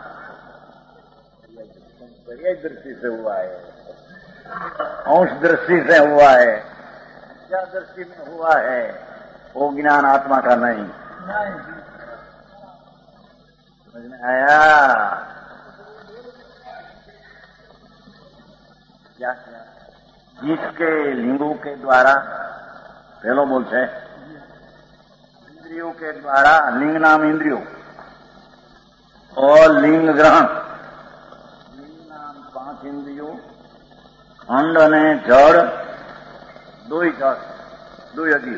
पर्याय दृष्टि से हुआ है, अंश दृष्टि से हुआ है, क्या दृष्टि में हुआ है, वो ज्ञान आत्मा का नहीं। समझ में आया? क्या क्या जिसके लिंगों के द्वारा पहलो बोलते इंद्रियों के द्वारा, लिंग नाम इंद्रियों और लिंग ग्रहण, लिंग नाम 5 इंद्रियों, खंड ने जड़, 2 ही जड़, 2 अजीब।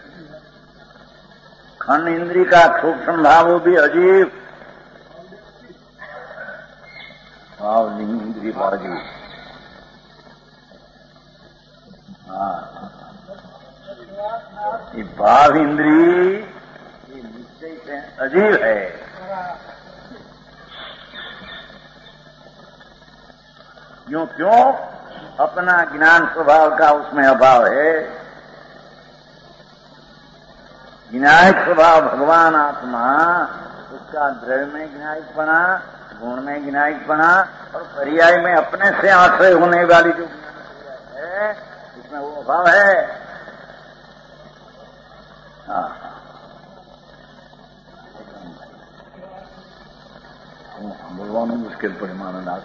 खंड इंद्री का सूक्ष्म भाव वो भी अजीब, भाव लिंग इंद्री अजीब। हाँ, ये भाव इंद्री ये निश्चय से अजीब है। क्यों क्यों? अपना ज्ञान स्वभाव का उसमें अभाव है। ज्ञायक स्वभाव भगवान आत्मा, उसका द्रव्य में ज्ञायक बना, गुण में ज्ञायक बना, और पर्याय में अपने से आश्रय होने वाली जो ज्ञान है उसमें वो अभाव है। भगवान मुश्किल परिमाण नाथ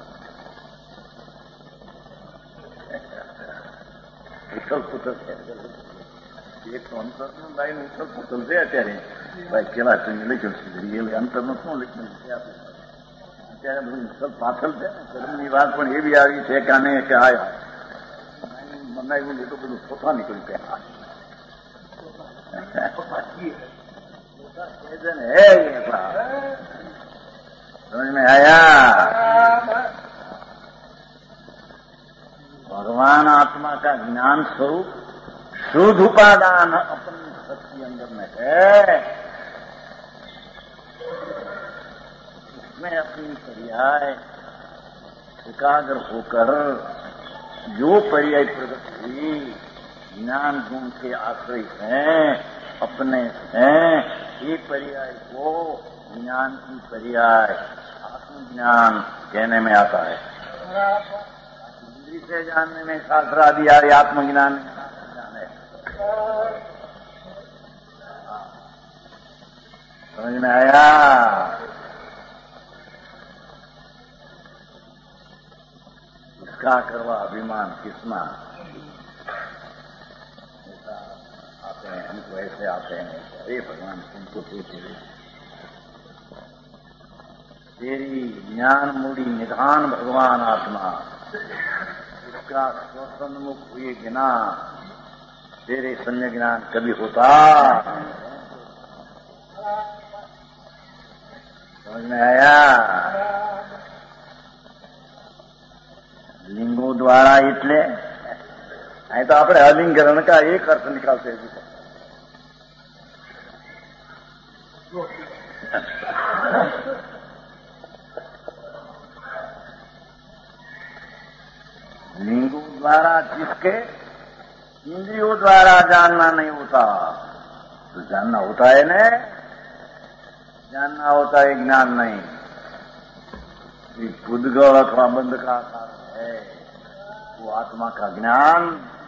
ઉથલ પુથલ એક તો અંતરનું લાઈન ઉથલ પુથલ છે અત્યારે ભાઈ કેવા લખ્યું છે અંતરનું શું લખ્યું છે અત્યારે બધું ઉથલ પાથલ છે ને કર્મની વાત પણ એવી આવી છે કે આને કે આ બનાવ્યું એટલું બધું સોથા નીકળ્યું કે समझ में आया? भगवान आत्मा का ज्ञान स्वरूप शुद्ध उपादान अपनी शक्ति अंदर में है, उसमें अपनी पर्याय एकाग्र होकर जो पर्याय प्रकट हुई ज्ञान गुण के आश्रय हैं, अपने हैं, ये पर्याय को ज्ञान की पर्याय आत्मज्ञान कहने में आता है। इंद्री से जानने में शास्त्र आदि आत्मज्ञान है। समझ में आया? उसका करवा अभिमान किसना आते हैं, हमको ऐसे आते हैं, अरे भगवान तुमको पूछे तेरी ज्ञान मूढ़ी निधान भगवान आत्मा, उसका स्वसन्मुख हुए बिना तेरे संय ज्ञान कभी होता? समझ में आया? लिंगों द्वारा इतने नहीं तो अपने अलिंगरण का एक अर्थ निकालते हैं। लिंगों द्वारा जिसके इंद्रियों द्वारा जानना नहीं होता, तो जानना होता है न जानना होता है, ज्ञान नहीं। उद्गल अथवा बंध का कारण है वो आत्मा का ज्ञान।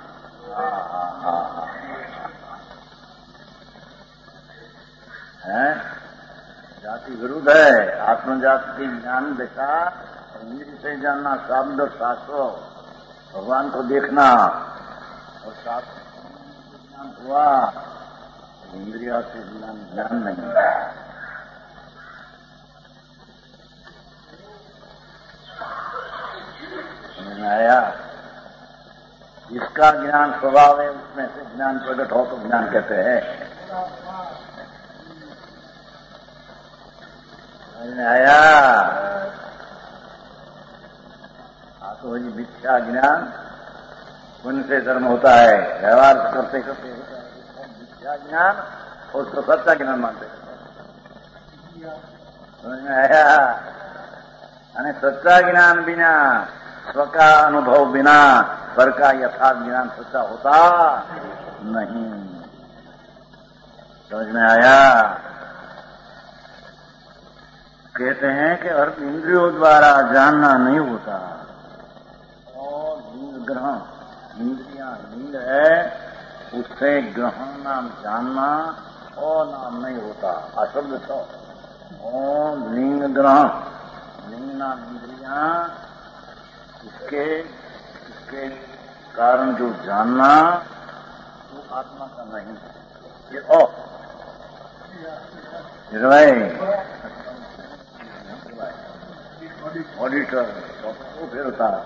है जाति विरुद्ध है। आत्मजाति ज्ञान देखा, इंद्रिय से जानना, शब्द शास्त्र, भगवान को देखना और शास्त्र ज्ञान हुआ, इंद्रिया से ज्ञान नहीं। समझ में आया? जिसका ज्ञान स्वभाव है उसमें से ज्ञान प्रकट हो तो ज्ञान कहते हैं। समझ में आया? तो वही मिथ्या ज्ञान उनसे धर्म होता है, व्यवहार करते करते होता है मिथ्या ज्ञान, और उसको सच्चा ज्ञान मानते। समझ में आया? यानी सच्चा ज्ञान बिना, स्व का अनुभव बिना पर का यथार्थ ज्ञान सच्चा होता नहीं। समझ में आया? कहते हैं कि हर इंद्रियों द्वारा जानना नहीं होता, और लिंग ग्रहण, इंद्रियां लिंग है, उससे ग्रहण नाम जानना और नाम नहीं होता। अशब्द तो और लिंग ग्रहण, लिंग नाम इंद्रियां, इसके कारण जो जानना वो आत्मा का नहीं। ये ऑडिटर तो फिर होता है।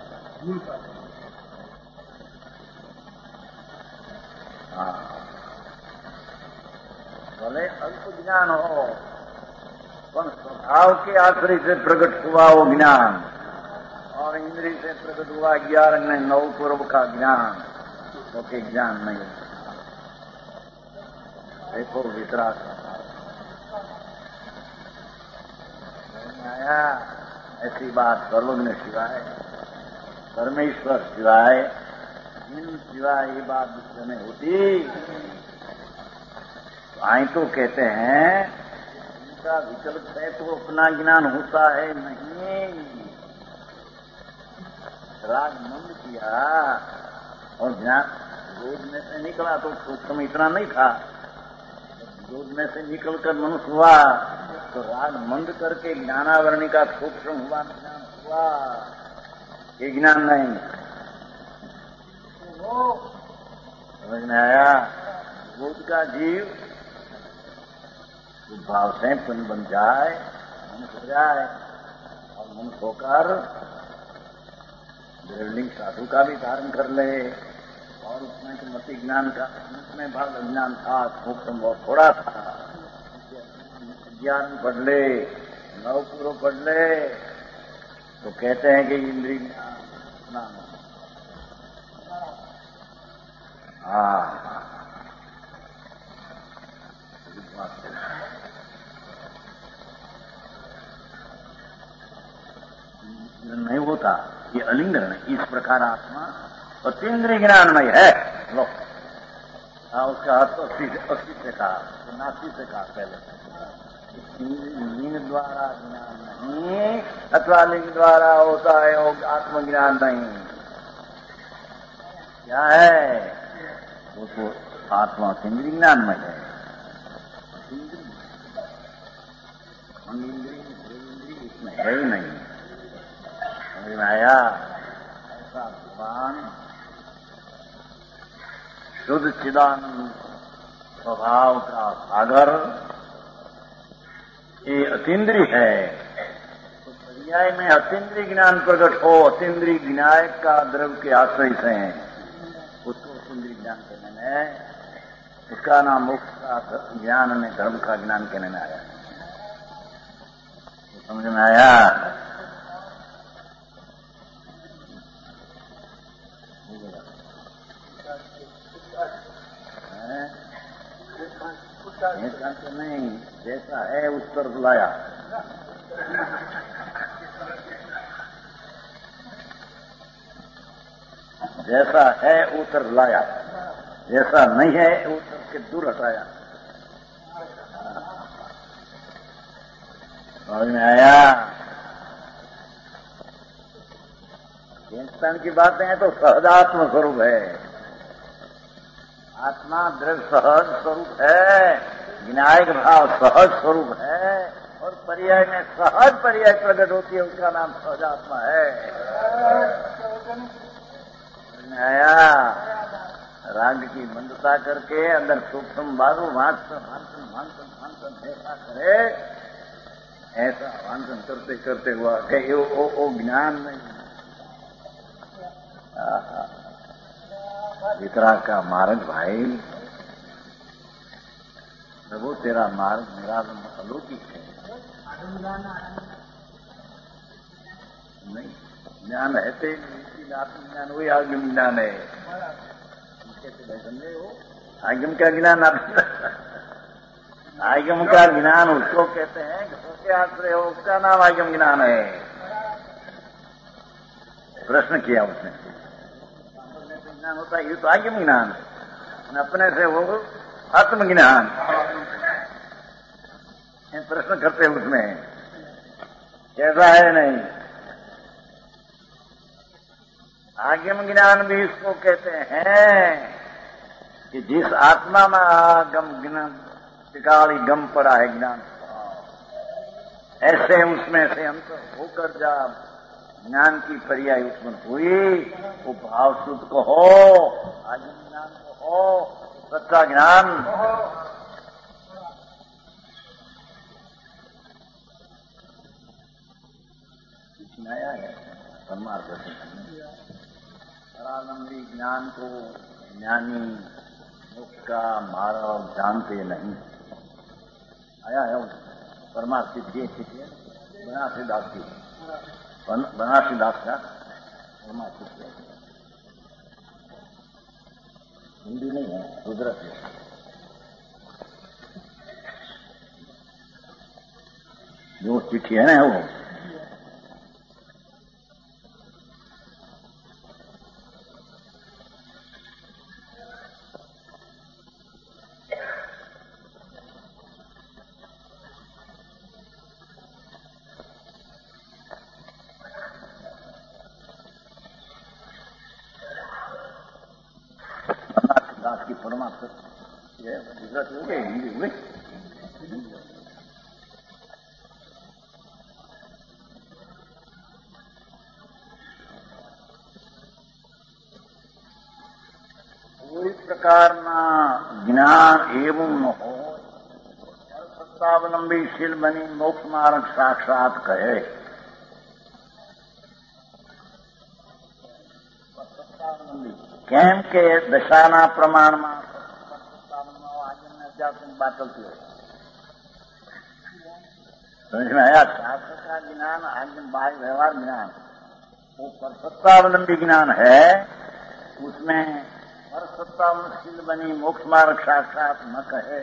हाँ, भले अल्प ज्ञान हो, पर स्वभाव के आश्रय से प्रकट हुआ वो ज्ञान, और इंद्रिय से प्रकट हुआ 11 में 9 पूर्व का ज्ञान, तो के ज्ञान नहीं। देखो वितराग आया, ऐसी बात सर्वज्ञ ने सिवाय, परमेश्वर सिवाय, इन सिवाय ये बात दूसरे में होती। तो आई तो कहते हैं इनका विकल्प है तो अपना ज्ञान होता है नहीं। राग मंद किया और ज्ञान दूध में से निकला तो सूक्ष्म इतना नहीं था। दूध में से निकलकर मनुष्य हुआ तो राग मंद करके ज्ञानावरणी का सूक्ष्म हुआ, ज्ञान हुआ, ये ज्ञान नहीं। समझ में आया? दूध का जीव भाव से बन जाए, मनुष्य हो जाए, और मनुष्य होकर द्रविलिंग साधु का भी धारण कर ले, और उसमें मति ज्ञान का उसमें भाग अज्ञान था, सूक्ष्म बहुत थोड़ा था, ज्ञान पढ़ ले, 9 पूर्व पढ़ ले, तो कहते हैं कि इंद्रिय ज्ञान। हाँ, नहीं होता, ये अलिंगन है। इस प्रकार आत्मा अतीन्द्रिय ज्ञानमय है। लो, उसका अर्थ अस्थि से कहा, तो नास्ति से कहा पहले। लिंग द्वारा ज्ञान नहीं, अथवा लिंग द्वारा होता है वो आत्मज्ञान नहीं। क्या है वो? तो आत्मा अतीन्द्रिय ज्ञानमय है। इंद्रिय इसमें है ही नहीं। समझ में आया? ऐसा भगवान शुद्ध चिदानंद स्वभाव का सागर ये अतीन्द्रिय है। तो पर्याय में अतीन्द्रिय ज्ञान प्रकट हो, अतीन्द्रिय ज्ञान का द्रव्य के आश्रय से उसको अतीन्द्रिय ज्ञान कहने में, उसका नाम मोक्ष का ज्ञान में धर्म का ज्ञान कहने में आया। तो समझ में आया? तो नहीं, जैसा है उस तरफ लाया। जैसा है उस तरफ लाया, जैसा नहीं है उस तरफ के दूर हटाया। समझ में आया? चिंतन की बातें हैं तो सहजात्म स्वरूप है। आत्मा दृढ़ सहज स्वरूप है, विनायक भाव सहज स्वरूप है, और पर्याय में सहज पर्याय प्रकट होती है, उसका नाम सहजात्मा है। आया? राग की मंदता करके अंदर सूक्ष्म बाजू वांचन ऐसा करे, ऐसा वांचन करते करते हुआ कि वो ज्ञान नहीं। वितराग का मार्ग भाई, प्रभु तेरा मार्ग मेरा अलौकिक है। नहीं, ज्ञान रहते नहीं, आत्मज्ञान वही आगम ज्ञान है। समझे हो? आगम का ज्ञान आगम का ज्ञान उसको कहते हैं, उसके आश्रय हो, उसका नाम आगम ज्ञान है। प्रश्न किया उसने, ज्ञान होता है ये तो आगम ज्ञान, अपने से वो आत्मज्ञान। प्रश्न करते उसमें कैसा है? नहीं, आगम ज्ञान भी इसको कहते हैं कि जिस आत्मा में आगम ज्ञान टिकाली गम पड़ा है, ज्ञान ऐसे उसमें से अंत होकर जब ज्ञान की पर्याय उत्पन्न हुई, वो भाव शुद्ध को हो, आगम ज्ञान को हो, सच्चा ज्ञान। नया है परमार्थ परानंदी ज्ञान को ज्ञानी मोक्ष का मार्ग जानते नहीं। आया है परमार्थ सिद्धि बनारसी दास की, बनारसी दास का परमार्थ सिद्धि हिंदी नहीं है, रुद्रक है। जो चिट्ठी है ना वो की परमार्थ गुजराती हो गए, हिंदी हो गई। कोई प्रकार ना ज्ञान एवं न हो, सत्तावलंबी शील बनी मोक्ष मार्ग साक्षात कहे। કેમ કે દશાના પ્રમાણમાં બાટલતી હોય। समझ में आया? शास्त्र का ज्ञान आज्ञा बाह्य व्यवहार ज्ञान, वो परसत्तावलंबी ज्ञान है, उसमें परसत्तावशील बनी मोक्ष मार्ग साक्षात न कहे।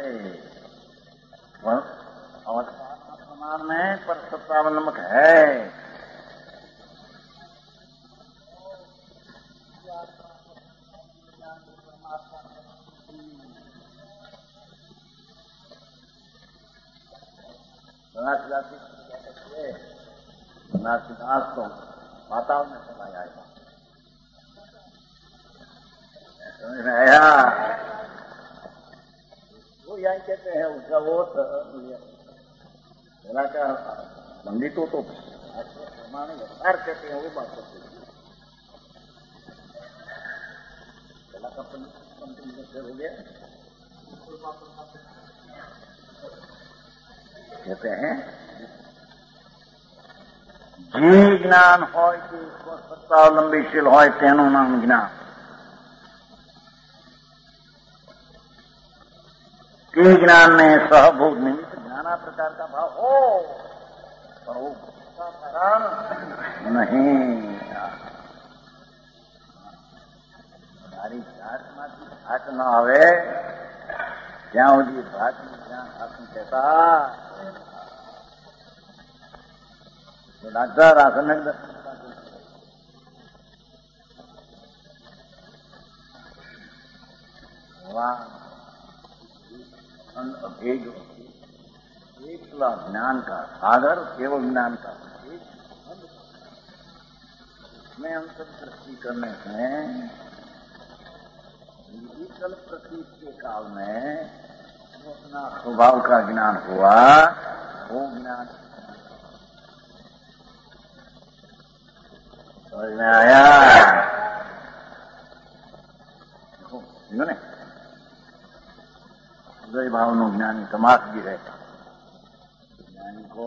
अवस्था प्रमाण में परसत्तावलंबक है। बनारसीदास तो वातावरण में चला जाएगा। समझ में आया? वो यही कहते हैं उसका वो पहला का पंडितों तो प्रमाण व्यवहार कहते हैं, वो बात करते हैं। पहला का पंडित हो गया, कहते हैं જે જ્ઞાન હોય તે સત્તાવલંબીશીલ હોય તેનું નામ જ્ઞાન। તે જ્ઞાન में सहभूत निमित्त नाना प्रकार का भाव हो, पर वो कारण नहीं। મારી જાતમાંથી ઘાટ ન આવે ત્યાં સુધી ભાતનું જ્ઞાન આપું કહેતા डॉक्टर रासायनिक भेद एकला ज्ञान का सागर केवल ज्ञान का में अंतर्दृष्टि करने से विकल प्रतीत के काल में जो अपना स्वभाव का ज्ञान हुआ वो ज्ञान समझ में आया। ने उदय भाव नो ज्ञानी समास भी है। ज्ञानी को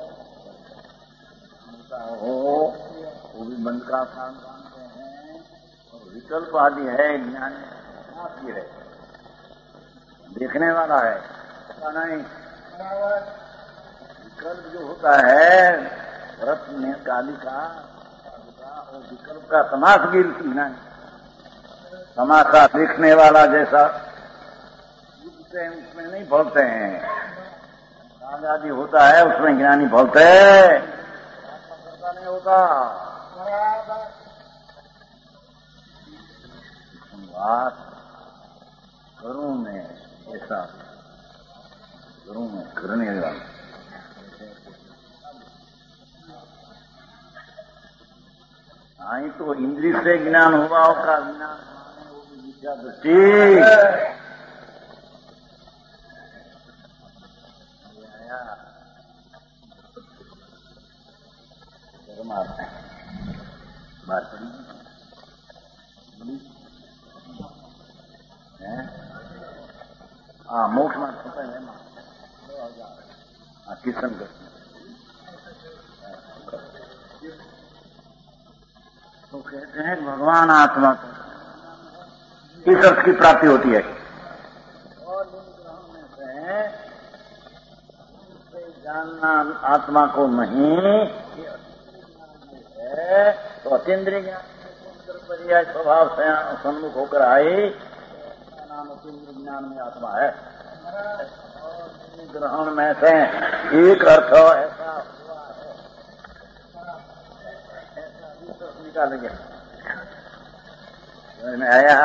हो वो भी बंद का स्थान मानते हैं और विकल्प आदि है ज्ञानी समास भी है, देखने वाला है, पता नहीं। विकल्प जो होता है व्रत में काली का और विकल्प का समास भी नहीं, समासा देखने वाला जैसा उसमें नहीं बोलते हैं। काल आदि होता है उसमें ज्ञानी बोलते हैं, पता नहीं होता। बात घरों में ऐसा घरों में करने वाला आई तो इंद्रिय से ज्ञान हुआ का ज्ञान माने वो भी विद्या दृष्टि बात पड़ी हाँ मोक्ष मार्ग होता है ना किशन तो कहते हैं भगवान आत्मा को इस अर्थ की प्राप्ति होती है और लिंग ग्रहण में से जानना आत्मा को नहीं है तो अतीन्द्रिय ज्ञान पर्याय स्वभाव से सम्मुख होकर आई नाम अतीन्द्रिय ज्ञान में आत्मा है। और ग्रहण में से एक अर्थ ऐसा हुआ है, ऐसा दूसरा निकालेंगे में आया।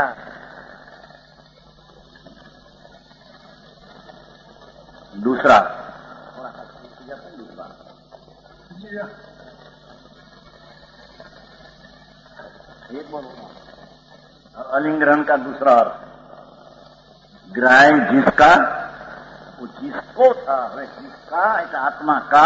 दूसरा एक अलिंग्रहण का दूसरा अर्थ ग्राह्य जिसका वो जिसको था वह जिसका एक आत्मा का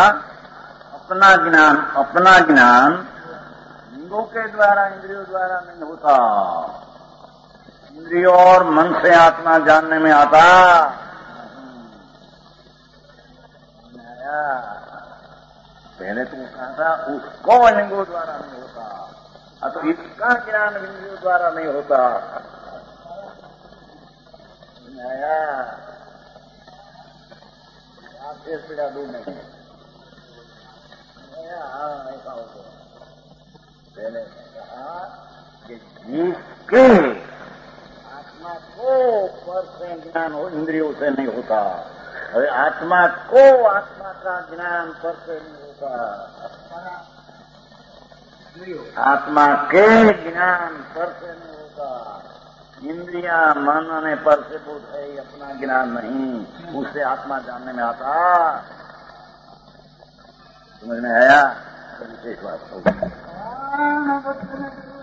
अपना ज्ञान लिंगों के द्वारा इंद्रियों द्वारा नहीं होता। इंद्रियों और मन से आत्मा जानने में आता। पहले तो कहा था उसको लिंगों द्वारा नहीं होता, तो इसका ज्ञान इंद्रियों द्वारा नहीं होता। आपसे पीड़ा दूर नहीं है। ऐसा होता पहले कहा कि जिसके आत्मा को पर से ज्ञान हो इंद्रियों से नहीं होता। अरे आत्मा को आत्मा का ज्ञान पर से नहीं होता, आत्मा के ज्ञान पर से नहीं होता। इंद्रिया मन ने पर से बोध है अपना ज्ञान नहीं, उससे आत्मा जानने में आता। समझ में आया? विशेष बात होगी।